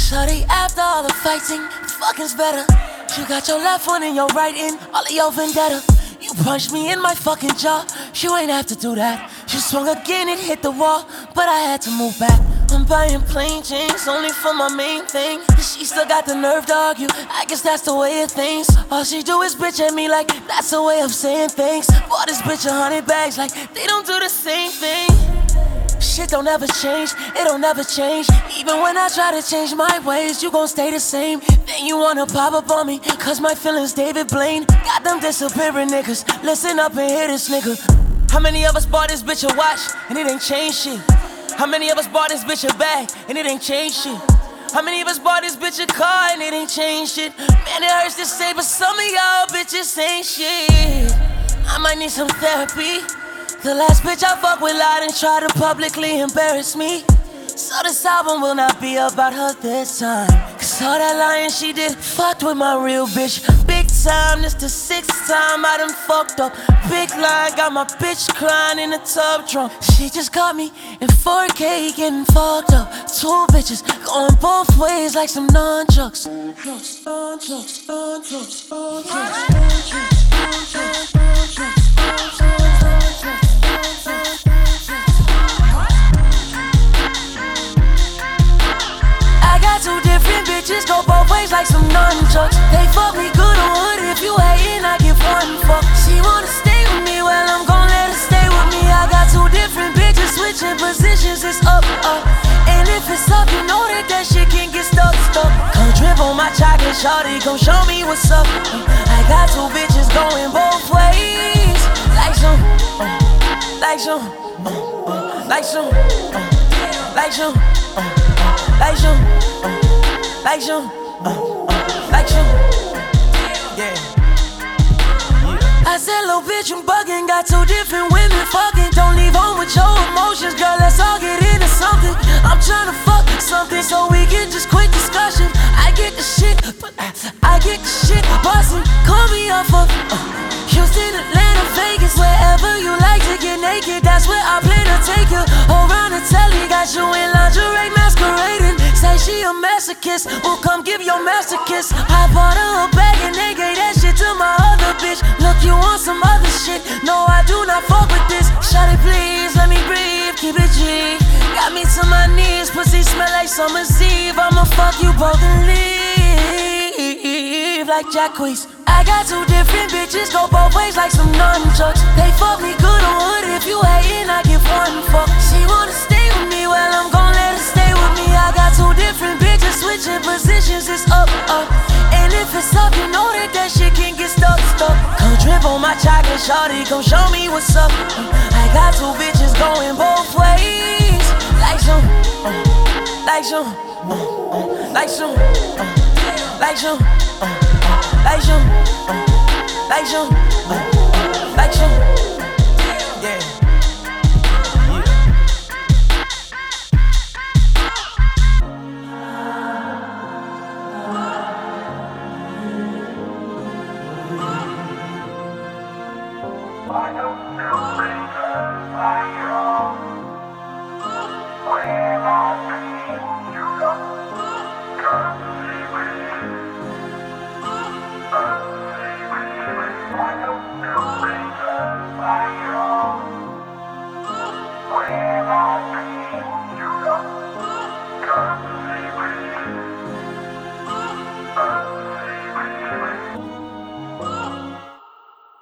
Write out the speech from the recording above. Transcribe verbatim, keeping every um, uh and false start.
Shawty, after all the fighting, fucking's better. You got your left one and your right in, all of your vendetta. You punched me in my fucking jaw, you ain't have to do that. You swung again and hit the wall, but I had to move back. I'm buying plain chains only for my main thing. She still got the nerve to argue, I guess that's the way of things. All she do is bitch at me like that's a way of saying things. Bought this bitch a hundred bags like they don't do the same thing. Shit don't ever change, it don't ever change. Even when I try to change my ways, you gon' stay the same. Then you wanna pop up on me, cause my feelings David Blaine. Got them disappearing niggas, listen up and hear this nigga. How many of us bought this bitch a watch, and it ain't changed shit? How many of us bought this bitch a bag, and it ain't changed shit? How many of us bought this bitch a car, and it ain't changed shit? Man, it hurts to say, but some of y'all bitches ain't shit. I might need some therapy. The last bitch I fucked with lied and tried to publicly embarrass me. So this album will not be about her this time, cause all that lying she did fucked with my real bitch. Big time, this the sixth time I done fucked up. Big line, got my bitch crying in the tub drunk. She just got me in four K getting fucked up. Two bitches going both ways like some nunchucks. Nunchucks, nunchucks, nunchucks, nunchucks, nunchucks, nunchucks. Two different bitches go both ways like some nunchucks. They fuck me good or wood, if you hatin', I give one fuck. She wanna stay with me, well I'm gon' let her stay with me. I got two different bitches switching positions, it's up, up. And if it's up, you know that that shit can get stuck, stuck. Come drip on my chocolate, shawty, come show me what's up. I got two bitches going both ways, like some, uh, like some, uh, uh, like some, uh, like some, uh, like some. Like you, uh, uh, like you, yeah. yeah. I said, little bitch, you bugging. Got two different women fucking. Don't leave home with your emotions, girl. Let's all get into something. I'm tryna fuck something so we can just quit discussion. I get the shit, but I, I get the shit bustin'. Call me up for uh, Houston, Atlanta, Vegas, wherever you like to get naked. That's where I plan to take you. Around the telly, got you in lingerie masquerading. Say she a masochist, well come give your master kiss. I bought her a bag and they gave that shit to my other bitch. Look, you want some other shit? No, I do not fuck with this. Shawty, please, let me breathe, keep it G. Got me to my knees, pussy smell like summer's eve. I'ma fuck you both and leave like Jacquees. I got two different bitches, go both ways like some nunchucks. They fuck me good or wood, if you hatin', I give one fuck. She wanna stay with me, well I'm gon' let her stay with me. I got two different bitches switching positions, it's up, up. And if it's up, you know that that shit can get stuck, stuck. Come drip on my chocolate, shawty, come show me what's up. I got two bitches going both ways, like some, uh, like some, uh, uh, like some, uh, like some, uh, uh, like some, uh, like some, uh, uh, like some.